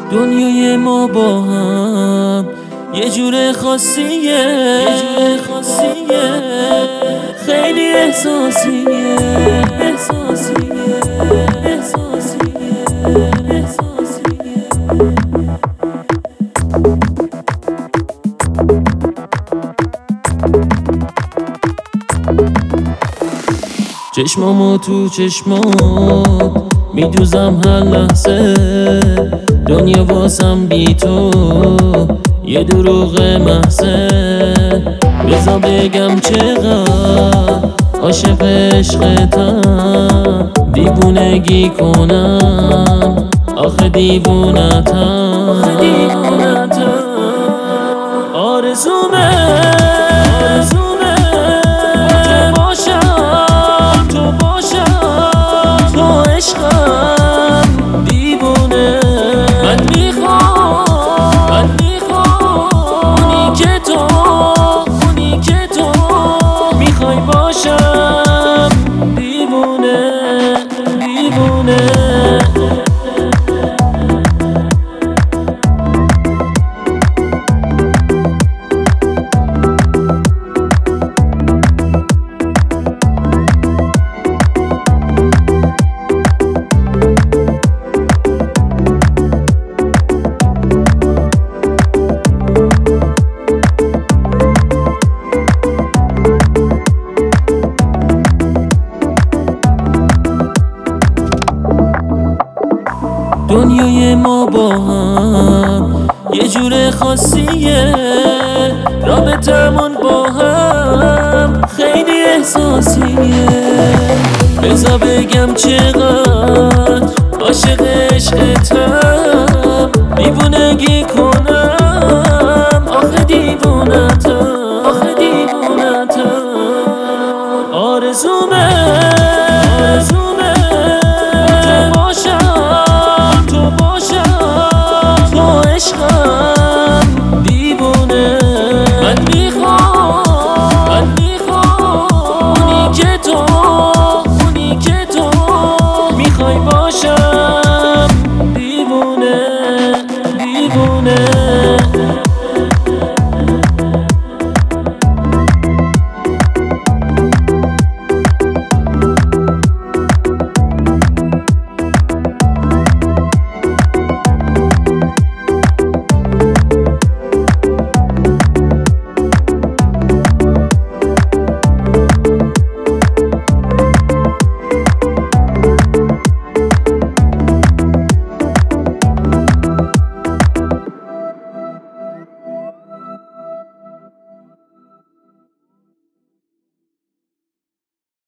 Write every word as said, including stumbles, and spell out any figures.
دنیای ما با هم یه جور خاصیه، یه جور خاصیه، خیلی احساسیه، احساسیه، احساسیه، احساسیه. چشمامو تو چشمات میدوزم هر لحظه، دنیا واسم بی تو یه دروغ محضه. بذار بگم چقدر عاشق عشقتم، دیوونگی کنم آخه دیوونتم، آخه دیوونتم. آرزومه آرزومه تو باشم، تو باشم، تو عشقم دیوونه. من میخوام من میخوام اونی که تو اونی که تو میخوای باشم، دیوونه دیوونه. دنیای ما با هم یه جور خاصیه، رابطمون با هم خیلی احساسیه. بذار بگم چقدر عاشق عشقتم، دیوونگی کنم آخه دیوونتم، آخه دیوونتم. آرزومه آرزومه تو باشم، تو باشم، تو عشقم